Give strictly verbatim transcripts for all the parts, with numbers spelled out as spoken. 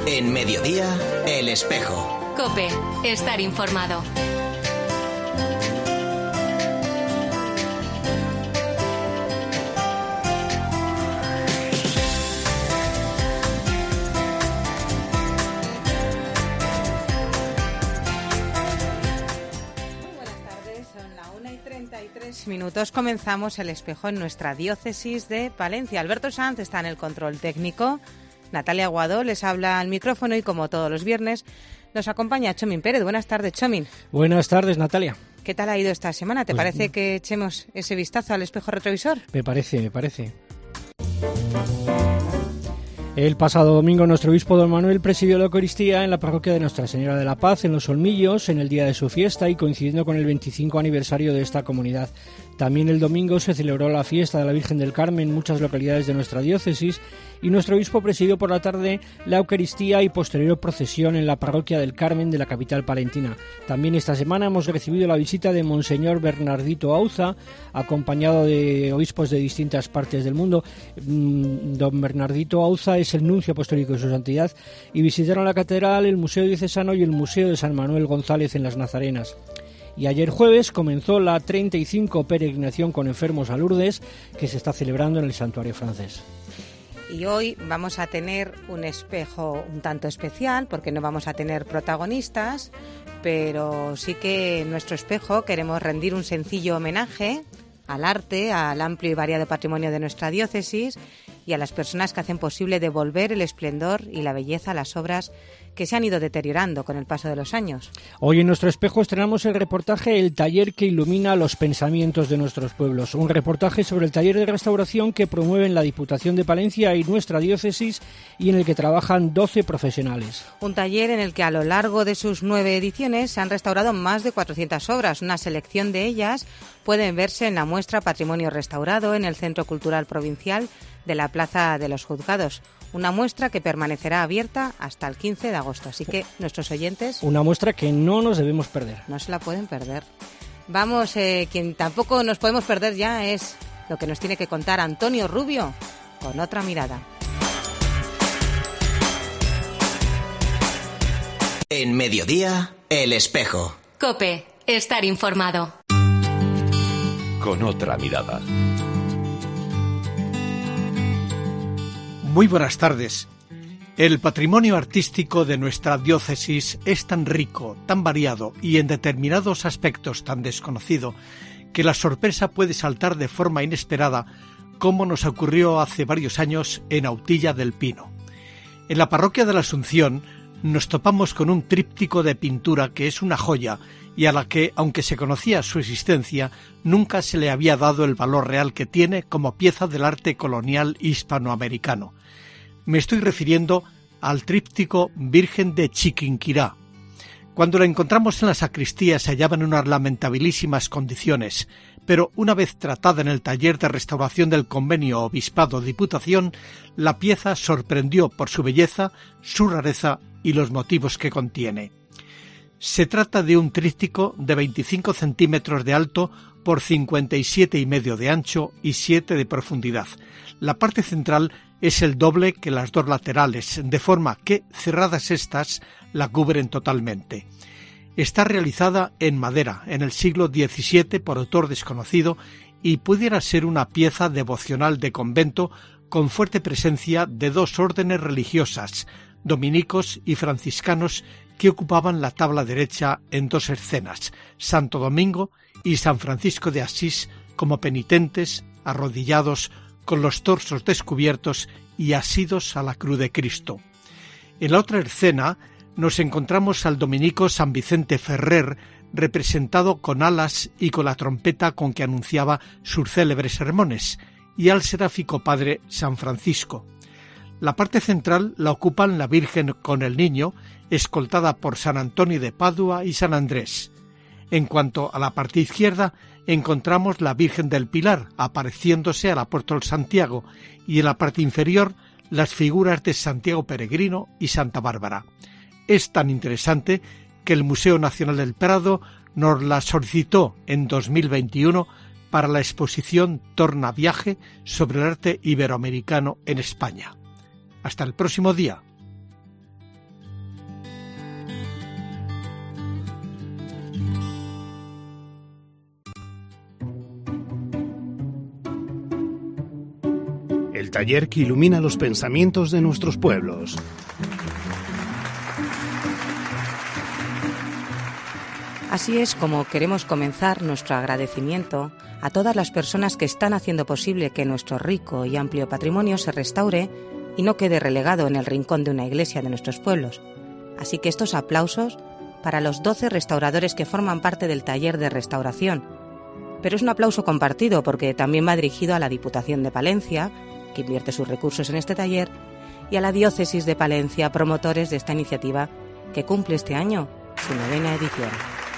En Mediodía, El Espejo. COPE, estar informado. Minutos comenzamos El Espejo en nuestra diócesis de Palencia. Alberto Sanz está en el control técnico, Natalia Aguado les habla al micrófono y como todos los viernes nos acompaña Chomin Pérez. Buenas tardes, Chomin. Buenas tardes, Natalia. ¿Qué tal ha ido esta semana? ¿Te pues, parece que echemos ese vistazo al espejo retrovisor? Me parece, me parece. El pasado domingo nuestro obispo don Manuel presidió la Eucaristía en la parroquia de Nuestra Señora de la Paz, en Los Olmillos, en el día de su fiesta y coincidiendo con el veinticinco aniversario de esta comunidad. También el domingo se celebró la fiesta de la Virgen del Carmen en muchas localidades de nuestra diócesis y nuestro obispo presidió por la tarde la Eucaristía y posterior procesión en la parroquia del Carmen de la capital palentina. También esta semana hemos recibido la visita de Monseñor Bernardito Auza, acompañado de obispos de distintas partes del mundo. Don Bernardito Auza es el nuncio apostólico de su santidad y visitaron la catedral, el Museo Diocesano y el Museo de San Manuel González en las Nazarenas. Y ayer jueves comenzó la treinta y cinco peregrinación con enfermos a Lourdes, que se está celebrando en el santuario francés. Y hoy vamos a tener un espejo un tanto especial, porque no vamos a tener protagonistas, pero sí que en nuestro espejo queremos rendir un sencillo homenaje al arte, al amplio y variado patrimonio de nuestra diócesis y a las personas que hacen posible devolver el esplendor y la belleza a las obras que se han ido deteriorando con el paso de los años. Hoy en nuestro espejo estrenamos el reportaje El taller que ilumina los pensamientos de nuestros pueblos, un reportaje sobre el taller de restauración que promueven la Diputación de Palencia y nuestra diócesis y en el que trabajan doce profesionales. Un taller en el que a lo largo de sus nueve ediciones se han restaurado más de cuatrocientas obras. Una selección de ellas pueden verse en la muestra Patrimonio Restaurado en el Centro Cultural Provincial de la Plaza de los Juzgados. Una muestra que permanecerá abierta hasta el quince de agosto, así que nuestros oyentes... Una muestra que no nos debemos perder. No se la pueden perder. Vamos, eh, quien tampoco nos podemos perder ya es lo que nos tiene que contar Antonio Rubio con otra mirada. En Mediodía, El Espejo. COPE, estar informado. Con otra mirada. Muy buenas tardes. El patrimonio artístico de nuestra diócesis es tan rico, tan variado y en determinados aspectos tan desconocido que la sorpresa puede saltar de forma inesperada, como nos ocurrió hace varios años en Autilla del Pino. En la parroquia de la Asunción nos topamos con un tríptico de pintura que es una joya y a la que, aunque se conocía su existencia, nunca se le había dado el valor real que tiene como pieza del arte colonial hispanoamericano. Me estoy refiriendo al tríptico Virgen de Chiquinquirá. Cuando la encontramos en la sacristía se hallaba en unas lamentabilísimas condiciones, pero una vez tratada en el taller de restauración del convenio Obispado-Diputación, la pieza sorprendió por su belleza, su rareza y los motivos que contiene. Se trata de un tríptico de veinticinco centímetros de alto por cincuenta y siete y medio de ancho y siete de profundidad. La parte central es el doble que las dos laterales, de forma que, cerradas estas, la cubren totalmente. Está realizada en madera, en el siglo diecisiete por autor desconocido, y pudiera ser una pieza devocional de convento con fuerte presencia de dos órdenes religiosas, dominicos y franciscanos, que ocupaban la tabla derecha en dos escenas, Santo Domingo y San Francisco de Asís, como penitentes, arrodillados, con los torsos descubiertos y asidos a la cruz de Cristo. En la otra escena nos encontramos al dominico San Vicente Ferrer, representado con alas y con la trompeta con que anunciaba sus célebres sermones, y al seráfico padre San Francisco. La parte central la ocupan la Virgen con el Niño, escoltada por San Antonio de Padua y San Andrés. En cuanto a la parte izquierda, encontramos la Virgen del Pilar, apareciéndose al apóstol Santiago, y en la parte inferior las figuras de Santiago Peregrino y Santa Bárbara. Es tan interesante que el Museo Nacional del Prado nos la solicitó en dos mil veintiuno para la exposición Tornaviaje sobre el arte iberoamericano en España. Hasta el próximo día. taller que ilumina los pensamientos de nuestros pueblos. Así es como queremos comenzar nuestro agradecimiento a todas las personas que están haciendo posible que nuestro rico y amplio patrimonio se restaure y no quede relegado en el rincón de una iglesia de nuestros pueblos. Así que estos aplausos para los doce restauradores que forman parte del taller de restauración. Pero es un aplauso compartido porque también va dirigido a la Diputación de Palencia, que invierte sus recursos en este taller, y a la Diócesis de Palencia, promotores de esta iniciativa que cumple este año su novena edición.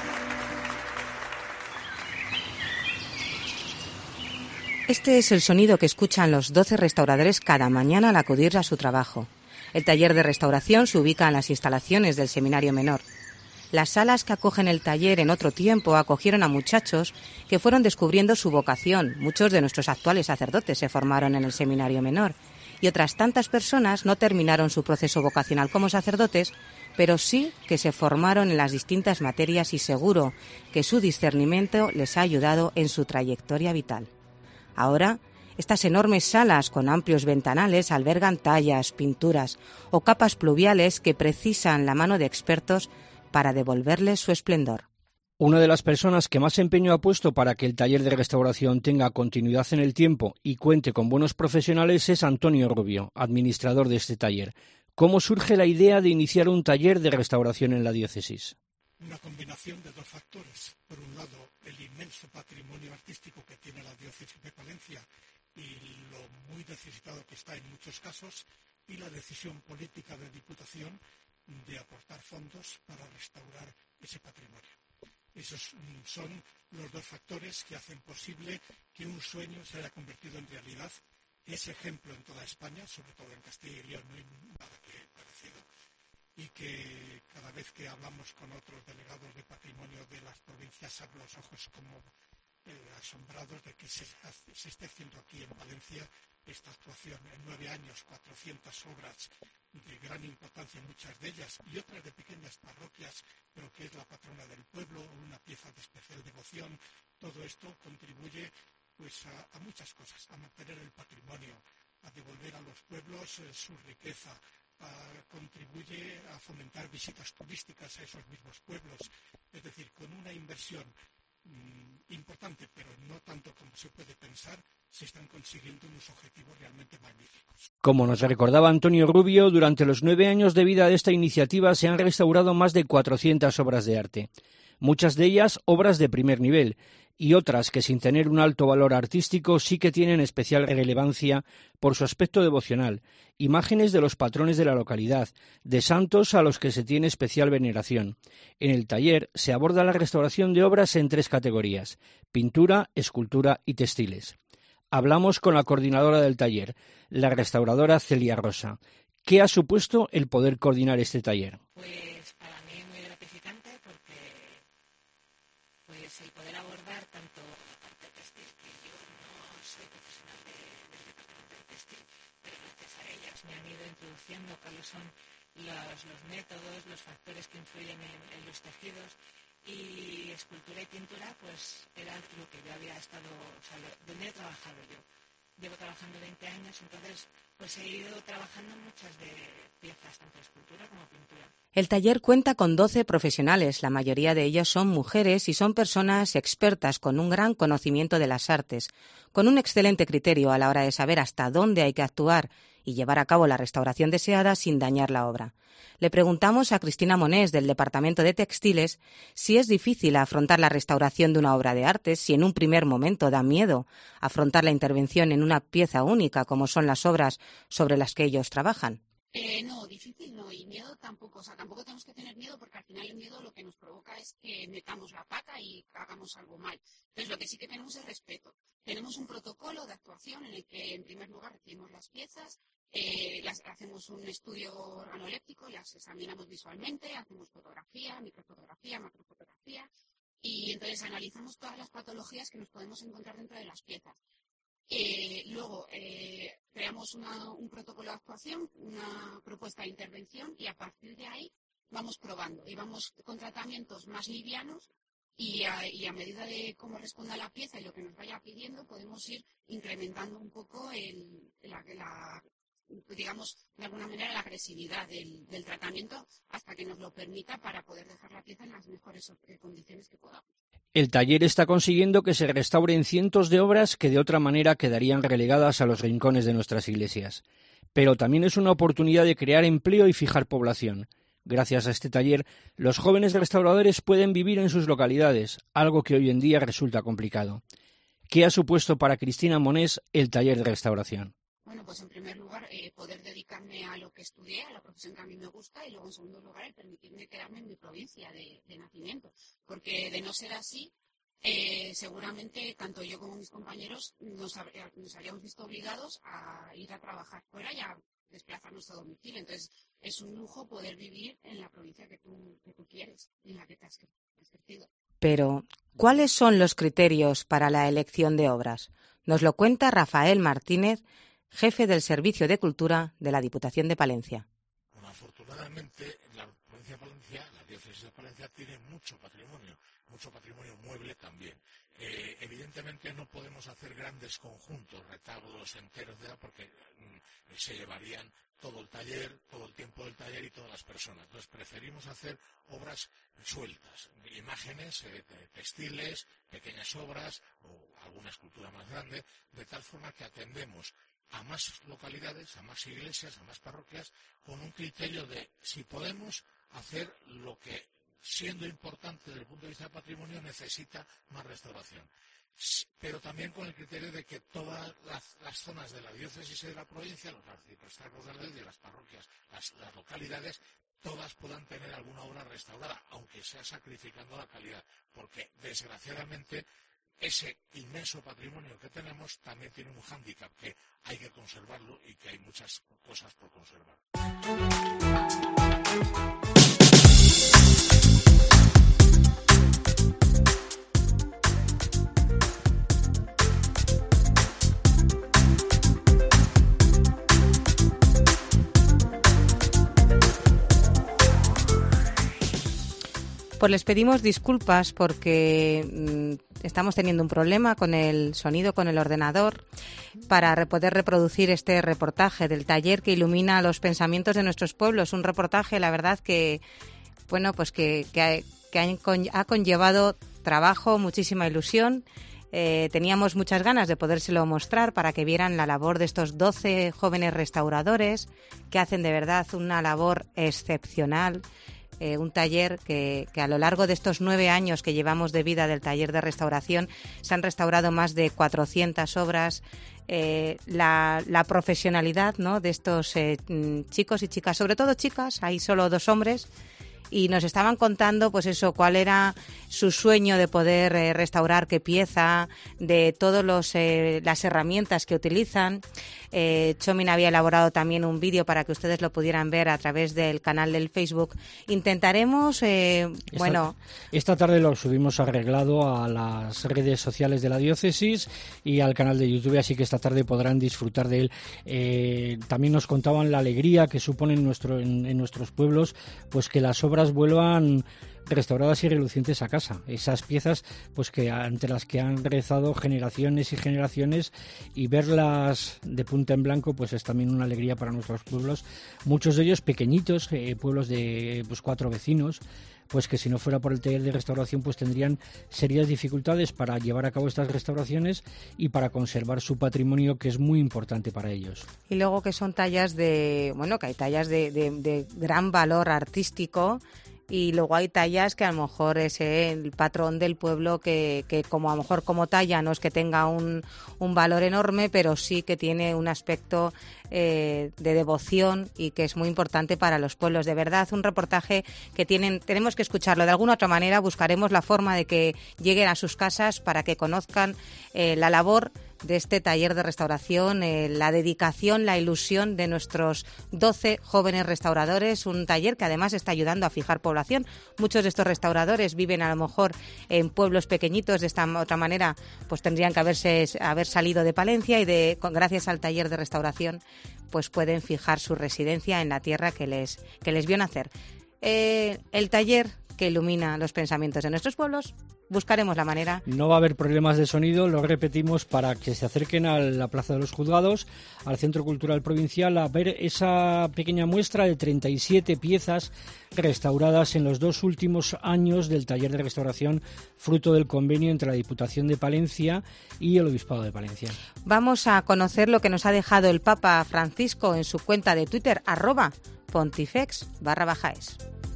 Este es el sonido que escuchan los doce restauradores cada mañana al acudir a su trabajo. El taller de restauración se ubica en las instalaciones del Seminario Menor. Las salas que acogen el taller en otro tiempo acogieron a muchachos que fueron descubriendo su vocación. Muchos de nuestros actuales sacerdotes se formaron en el Seminario Menor y otras tantas personas no terminaron su proceso vocacional como sacerdotes, pero sí que se formaron en las distintas materias y seguro que su discernimiento les ha ayudado en su trayectoria vital. Ahora, estas enormes salas con amplios ventanales albergan tallas, pinturas o capas pluviales que precisan la mano de expertos para devolverles su esplendor. Una de las personas que más empeño ha puesto para que el taller de restauración tenga continuidad en el tiempo y cuente con buenos profesionales es Antonio Rubio, administrador de este taller. ¿Cómo surge la idea de iniciar un taller de restauración en la diócesis? Una combinación de dos factores. Por un lado, el inmenso patrimonio artístico que tiene la diócesis de Palencia y lo muy necesitado que está en muchos casos, y la decisión política de Diputación de aportar fondos para restaurar ese patrimonio. Esos son los dos factores que hacen posible que un sueño se haya convertido en realidad. Es ejemplo en toda España, sobre todo en Castilla y León, no hay nada que parecido. Y que cada vez que hablamos con otros delegados de patrimonio de las provincias abren los ojos como eh, asombrados de que se, se esté haciendo aquí en Valencia esta actuación. En nueve años, cuatrocientas obras de gran importancia, muchas de ellas, y otras de pequeñas parroquias, pero que es la patrona del pueblo, una pieza de especial devoción. Todo esto contribuye pues a, a muchas cosas, a mantener el patrimonio, a devolver a los pueblos eh, su riqueza, a, contribuye a fomentar visitas turísticas a esos mismos pueblos. Es decir, con una inversión mmm, importante, pero no tanto como se puede pensar, se están consiguiendo unos objetivos realmente magníficos. Como nos recordaba Antonio Rubio, durante los nueve años de vida de esta iniciativa se han restaurado más de cuatrocientas obras de arte. Muchas de ellas obras de primer nivel y otras que sin tener un alto valor artístico sí que tienen especial relevancia por su aspecto devocional, imágenes de los patrones de la localidad, de santos a los que se tiene especial veneración. En el taller se aborda la restauración de obras en tres categorías: pintura, escultura y textiles. Hablamos con la coordinadora del taller, la restauradora Celia Rosa. ¿Qué ha supuesto el poder coordinar este taller? Pues para mí muy gratificante porque pues el poder abordar tanto la parte textil, que yo no soy profesional de, del departamento de textil, pero gracias a ellas me han ido introduciendo cuáles son los, los métodos, los factores que influyen en, en los tejidos. Y escultura y pintura, pues era lo que yo había estado, o sea, donde he trabajado yo. Llevo trabajando veinte años, entonces pues he ido trabajando en muchas de piezas, tanto escultura como pintura. El taller cuenta con doce profesionales, la mayoría de ellos son mujeres y son personas expertas con un gran conocimiento de las artes, con un excelente criterio a la hora de saber hasta dónde hay que actuar y llevar a cabo la restauración deseada sin dañar la obra. Le preguntamos a Cristina Monés, del Departamento de Textiles, si es difícil afrontar la restauración de una obra de arte, si en un primer momento da miedo afrontar la intervención en una pieza única como son las obras sobre las que ellos trabajan. Eh, no, difícil no, y miedo tampoco, o sea, tampoco tenemos que tener miedo porque al final el miedo lo que nos provoca es que metamos la pata y hagamos algo mal. Entonces lo que sí que tenemos es respeto. Tenemos un protocolo de actuación en el que en primer lugar recibimos las piezas, eh, las, hacemos un estudio organoléptico, las examinamos visualmente, hacemos fotografía, microfotografía, macrofotografía, y entonces analizamos todas las patologías que nos podemos encontrar dentro de las piezas. Eh, luego eh, creamos una, un protocolo de actuación, una propuesta de intervención y a partir de ahí vamos probando y vamos con tratamientos más livianos y a, y a medida de cómo responda la pieza y lo que nos vaya pidiendo, podemos ir incrementando un poco el, la, la, digamos, de alguna manera la agresividad del, del tratamiento hasta que nos lo permita para poder dejar la pieza en las mejores condiciones que podamos. El taller está consiguiendo que se restauren cientos de obras que de otra manera quedarían relegadas a los rincones de nuestras iglesias. Pero también es una oportunidad de crear empleo y fijar población. Gracias a este taller, los jóvenes restauradores pueden vivir en sus localidades, algo que hoy en día resulta complicado. ¿Qué ha supuesto para Cristina Monés el taller de restauración? Bueno, pues en primer lugar, eh, poder dedicarme a lo que estudié, a la profesión que a mí me gusta, y luego en segundo lugar, el permitirme quedarme en mi provincia de, de nacimiento. Porque de no ser así, eh, seguramente tanto yo como mis compañeros nos, habría, nos habríamos visto obligados a ir a trabajar fuera y a desplazarnos a domicilio. Entonces, es un lujo poder vivir en la provincia que tú, que tú quieres, en la que te has crecido. Pero, ¿cuáles son los criterios para la elección de obras? Nos lo cuenta Rafael Martínez, jefe del Servicio de Cultura de la Diputación de Palencia. Bueno, afortunadamente, la provincia de Palencia, la diócesis de Palencia, tiene mucho patrimonio, mucho patrimonio mueble también. Eh, evidentemente no podemos hacer grandes conjuntos, retablos enteros, de porque mm, se llevarían todo el taller, todo el tiempo del taller y todas las personas. Entonces preferimos hacer obras sueltas, imágenes, eh, textiles, pequeñas obras o alguna escultura más grande, de tal forma que atendemos a más localidades, a más iglesias, a más parroquias, con un criterio de si podemos hacer lo que, siendo importante desde el punto de vista del patrimonio, necesita más restauración. Pero también con el criterio de que todas las, las zonas de la diócesis y de la provincia, los arciprestazgos de la diócesis, las parroquias, las, las localidades, todas puedan tener alguna obra restaurada, aunque sea sacrificando la calidad, porque desgraciadamente ese inmenso patrimonio que tenemos también tiene un hándicap, que hay que conservarlo y que hay muchas cosas por conservar. Pues les pedimos disculpas porque mmm, estamos teniendo un problema con el sonido, con el ordenador, para re- poder reproducir este reportaje del taller que ilumina los pensamientos de nuestros pueblos. Un reportaje, la verdad, que bueno, pues que, que, ha, que ha, con, ha conllevado trabajo, muchísima ilusión. Eh, teníamos muchas ganas de podérselo mostrar para que vieran la labor de estos doce jóvenes restauradores que hacen de verdad una labor excepcional. Eh, un taller que, que a lo largo de estos nueve años que llevamos de vida del taller de restauración se han restaurado más de cuatrocientas obras. Eh, la, la profesionalidad, ¿no?, de estos eh, chicos y chicas, sobre todo chicas, hay solo dos hombres, y nos estaban contando, pues eso, cuál era su sueño de poder eh, restaurar qué pieza, de todas eh, las herramientas que utilizan. Eh, Chomin había elaborado también un vídeo para que ustedes lo pudieran ver a través del canal del Facebook. Intentaremos, eh, esta, bueno... Esta tarde lo subimos arreglado a las redes sociales de la diócesis y al canal de YouTube, así que esta tarde podrán disfrutar de él. Eh, también nos contaban la alegría que supone en, nuestro, en, en nuestros pueblos, pues que las obras vuelvan restauradas y relucientes a casa. Esas piezas, pues que ante las que han rezado generaciones y generaciones, y verlas de punta en blanco, pues es también una alegría para nuestros pueblos. Muchos de ellos pequeñitos, eh, pueblos de pues cuatro vecinos, pues que si no fuera por el taller de restauración, pues tendrían serias dificultades para llevar a cabo estas restauraciones y para conservar su patrimonio, que es muy importante para ellos. Y luego que son tallas de, bueno, que hay tallas de, de, de gran valor artístico, y luego hay tallas que a lo mejor es el patrón del pueblo que, que como a lo mejor como talla no es que tenga un, un valor enorme, pero sí que tiene un aspecto eh, de devoción y que es muy importante para los pueblos. De verdad, un reportaje que tienen, tenemos que escucharlo. De alguna otra manera buscaremos la forma de que lleguen a sus casas para que conozcan eh, la labor de este taller de restauración, eh, la dedicación, la ilusión de nuestros doce jóvenes restauradores, un taller que además está ayudando a fijar población. Muchos de estos restauradores viven a lo mejor en pueblos pequeñitos, de esta otra manera pues tendrían que haberse haber salido de Palencia y de gracias al taller de restauración pues pueden fijar su residencia en la tierra que les, que les vio nacer. Eh, el taller que ilumina los pensamientos de nuestros pueblos, buscaremos la manera. No va a haber problemas de sonido, lo repetimos, para que se acerquen a la Plaza de los Juzgados, al Centro Cultural Provincial, a ver esa pequeña muestra de treinta y siete piezas restauradas en los dos últimos años del taller de restauración, fruto del convenio entre la Diputación de Palencia y el Obispado de Palencia. Vamos a conocer lo que nos ha dejado el Papa Francisco en su cuenta de Twitter, arroba pontifex barra baja es.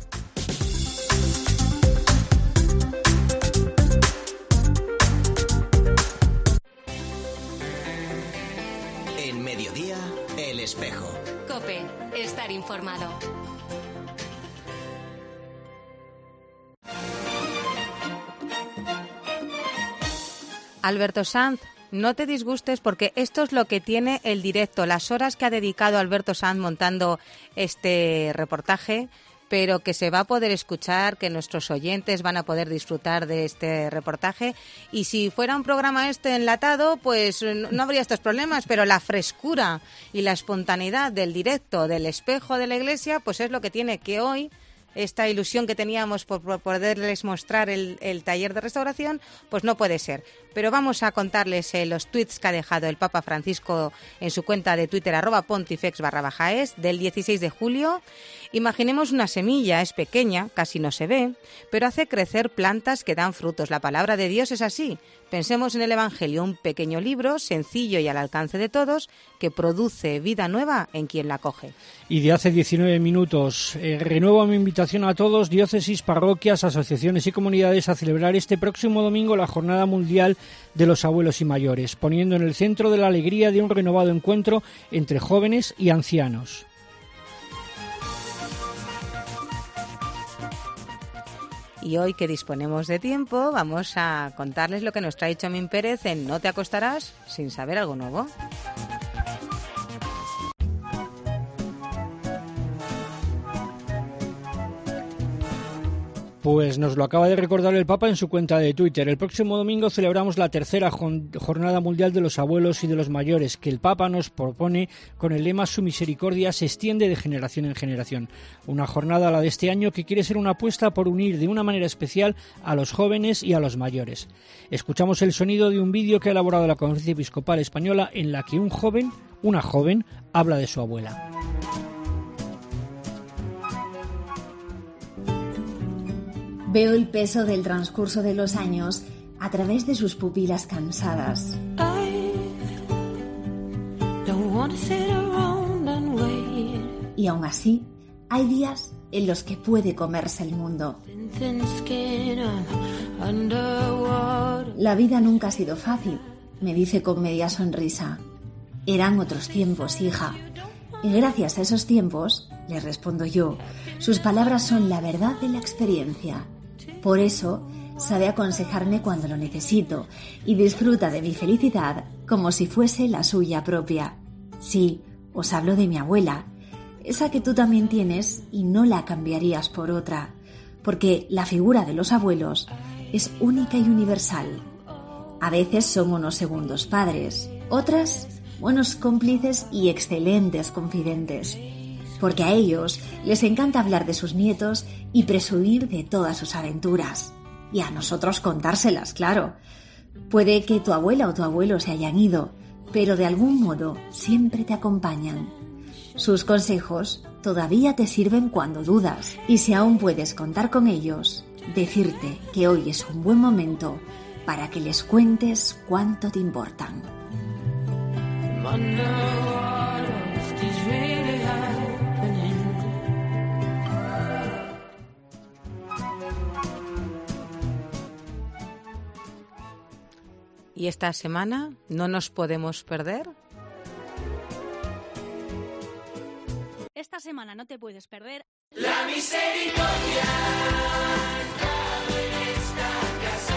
En Mediodía, El Espejo. COPE, estar informado. Alberto Sanz, no te disgustes porque esto es lo que tiene el directo, las horas que ha dedicado Alberto Sanz montando este reportaje, pero que se va a poder escuchar, que nuestros oyentes van a poder disfrutar de este reportaje. Y si fuera un programa este enlatado, pues no habría estos problemas, pero la frescura y la espontaneidad del directo, del espejo de la iglesia, pues es lo que tiene que hoy... Esta ilusión que teníamos por, por poderles mostrar el, el taller de restauración, pues no puede ser. Pero vamos a contarles eh, los tuits que ha dejado el Papa Francisco en su cuenta de Twitter, arroba pontifex barra baja es, del dieciséis de julio. Imaginemos una semilla, es pequeña, casi no se ve, pero hace crecer plantas que dan frutos. La palabra de Dios es así. Pensemos en el Evangelio, un pequeño libro, sencillo y al alcance de todos, que produce vida nueva en quien la coge. Y de hace diecinueve minutos, eh, renuevo mi invitación a todos, diócesis, parroquias, asociaciones y comunidades a celebrar este próximo domingo la Jornada Mundial de los Abuelos y Mayores, poniendo en el centro de la alegría de un renovado encuentro entre jóvenes y ancianos. Y hoy que disponemos de tiempo, vamos a contarles lo que nos trae Chomín Pérez en No te acostarás sin saber algo nuevo. Pues nos lo acaba de recordar el Papa en su cuenta de Twitter. El próximo domingo celebramos la tercera Jornada Mundial de los Abuelos y de los Mayores, que el Papa nos propone con el lema «Su misericordia se extiende de generación en generación». Una jornada, la de este año, que quiere ser una apuesta por unir de una manera especial a los jóvenes y a los mayores. Escuchamos el sonido de un vídeo que ha elaborado la Conferencia Episcopal Española, en la que un joven, una joven, habla de su abuela. Veo el peso del transcurso de los años a través de sus pupilas cansadas. Y aún así, hay días en los que puede comerse el mundo. La vida nunca ha sido fácil, me dice con media sonrisa. Eran otros tiempos, hija. Y gracias a esos tiempos, le respondo yo, sus palabras son la verdad de la experiencia. Por eso, sabe aconsejarme cuando lo necesito y disfruta de mi felicidad como si fuese la suya propia. Sí, os hablo de mi abuela, esa que tú también tienes y no la cambiarías por otra, porque la figura de los abuelos es única y universal. A veces son unos segundos padres, otras buenos cómplices y excelentes confidentes, porque a ellos les encanta hablar de sus nietos y presumir de todas sus aventuras. Y a nosotros contárselas, claro. Puede que tu abuela o tu abuelo se hayan ido, pero de algún modo siempre te acompañan. Sus consejos todavía te sirven cuando dudas, y si aún puedes contar con ellos, decirte que hoy es un buen momento para que les cuentes cuánto te importan. Y esta semana no nos podemos perder. Esta semana no te puedes perder La misericordia ha entrado en esta casa.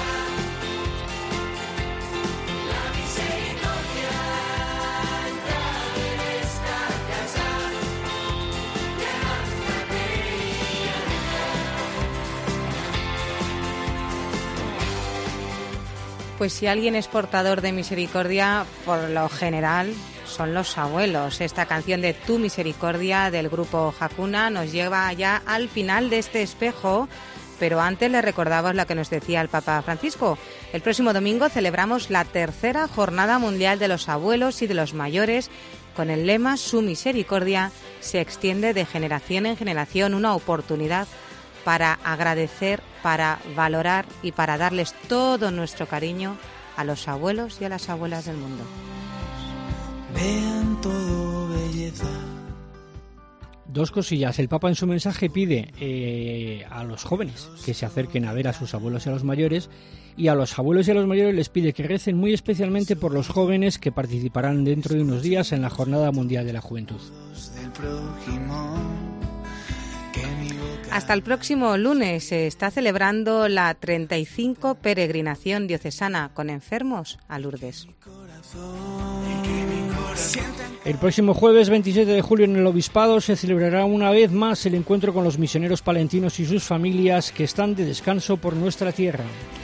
La misericordia ha entrado en esta casa. Levántate y anda. Pues si alguien es portador de misericordia, por lo general son los abuelos. Esta canción de Tu Misericordia del grupo Hakuna nos lleva ya al final de este espejo Pero antes le recordamos lo que nos decía el Papa Francisco. El próximo domingo celebramos la tercera Jornada Mundial de los Abuelos y de los Mayores, con el lema Su misericordia se extiende de generación en generación, una oportunidad para agradecer, para valorar y para darles todo nuestro cariño a los abuelos y a las abuelas del mundo. Vean todo belleza. Dos cosillas. El Papa en su mensaje pide eh, a los jóvenes que se acerquen a ver a sus abuelos y a los mayores, y a los abuelos y a los mayores les pide que recen muy especialmente por los jóvenes que participarán dentro de unos días en la Jornada Mundial de la Juventud. Hasta el próximo lunes se está celebrando la treinta y cinco peregrinación diocesana con enfermos a Lourdes. El próximo jueves veintisiete de julio en el Obispado se celebrará una vez más el encuentro con los misioneros palentinos y sus familias que están de descanso por nuestra tierra.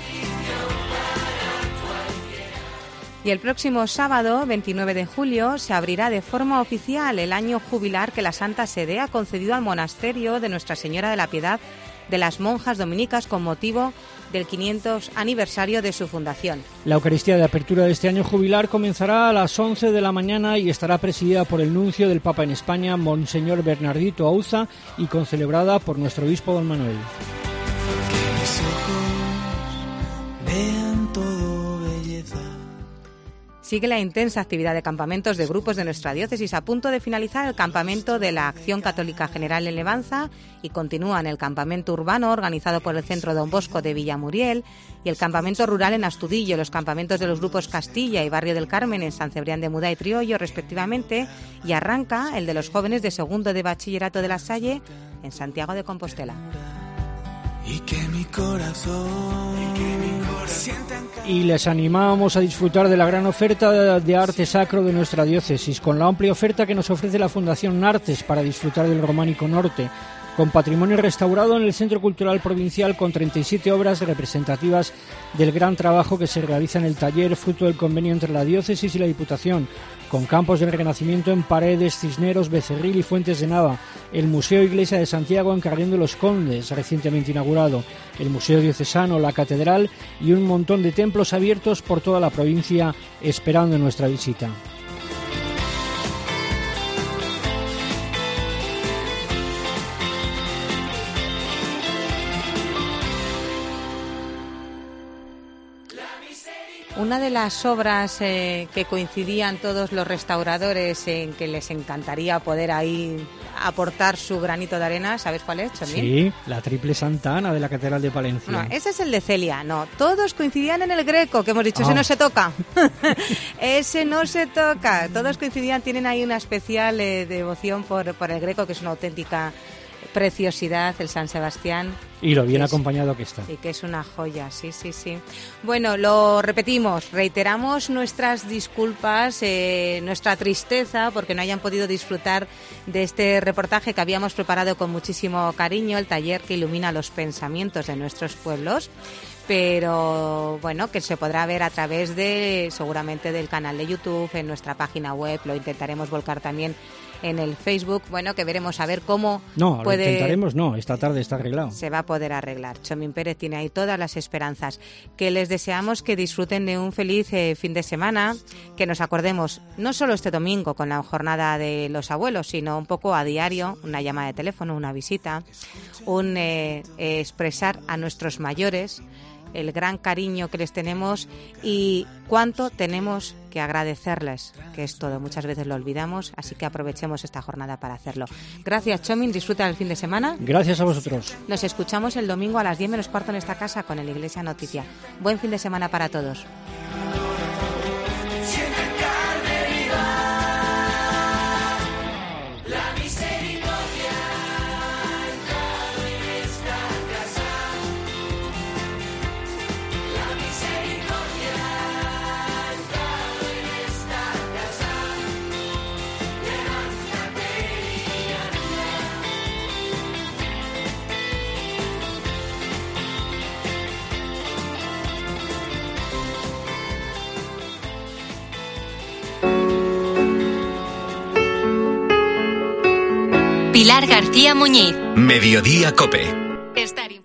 Y el próximo sábado, veintinueve de julio, se abrirá de forma oficial el año jubilar que la Santa Sede ha concedido al monasterio de Nuestra Señora de la Piedad de las Monjas Dominicas con motivo del quinientos aniversario de su fundación. La Eucaristía de apertura de este año jubilar comenzará a las once de la mañana y estará presidida por el nuncio del Papa en España, Monseñor Bernardito Auza, y concelebrada por nuestro obispo don Manuel. Que mis ojos vean todo belleza. Sigue la intensa actividad de campamentos de grupos de nuestra diócesis, a punto de finalizar el campamento de la Acción Católica General en Levanza, y continúan el campamento urbano organizado por el Centro Don Bosco de Villamuriel y el campamento rural en Astudillo, los campamentos de los grupos Castilla y Barrio del Carmen en San Cebrián de Mudá y Triollo respectivamente, y arranca el de los jóvenes de segundo de bachillerato de La Salle en Santiago de Compostela. Y que mi corazón, y que mi corazón Y les animamos a disfrutar de la gran oferta de arte sacro de nuestra diócesis, con la amplia oferta que nos ofrece la Fundación Nartes para disfrutar del Románico Norte, con patrimonio restaurado en el Centro Cultural Provincial, con treinta y siete obras representativas del gran trabajo que se realiza en el taller, fruto del convenio entre la diócesis y la Diputación, con campos de renacimiento en Paredes, Cisneros, Becerril y Fuentes de Nava, el Museo Iglesia de Santiago en Carrión de los Condes, recientemente inaugurado, el Museo Diocesano, la Catedral y un montón de templos abiertos por toda la provincia esperando nuestra visita. Una de las obras eh, que coincidían todos los restauradores en que les encantaría poder ahí aportar su granito de arena, ¿sabes cuál es, Chomín? Sí, la Triple Santa Ana de la Catedral de Palencia. No, ese es el de Celia, no, todos coincidían en el Greco, que hemos dicho, Ah. ese no se toca, ese no se toca, todos coincidían, tienen ahí una especial eh, devoción por, por el Greco, que es una auténtica preciosidad, el San Sebastián. Y lo bien que es- acompañado que está. Y que es una joya, sí, sí, sí. Bueno, lo repetimos, reiteramos nuestras disculpas, eh, nuestra tristeza porque no hayan podido disfrutar de este reportaje que habíamos preparado con muchísimo cariño, el taller que ilumina los pensamientos de nuestros pueblos, pero bueno, que se podrá ver a través de, seguramente, del canal de YouTube, en nuestra página web, lo intentaremos volcar también en el Facebook, bueno, que veremos a ver cómo No, lo puede... intentaremos, no, esta tarde está arreglado. Se va a poder arreglar. Chomín Pérez tiene ahí todas las esperanzas. Que les deseamos que disfruten de un feliz eh, fin de semana, que nos acordemos no solo este domingo con la jornada de los abuelos, sino un poco a diario, una llamada de teléfono, una visita, un eh, eh, expresar a nuestros mayores el gran cariño que les tenemos y cuánto tenemos que agradecerles, que es todo. Muchas veces lo olvidamos, así que aprovechemos esta jornada para hacerlo. Gracias, Chomín, disfruta del fin de semana. Gracias a vosotros. Nos escuchamos el domingo a las diez menos cuarto en esta casa con el Iglesia Noticia. Buen fin de semana para todos. Siente carne viva, la misericordia ha entrado en esta casa. La misericordia ha entrado en esta casa. Levántate y Pilar García Muñiz. Mediodía Cope. Estar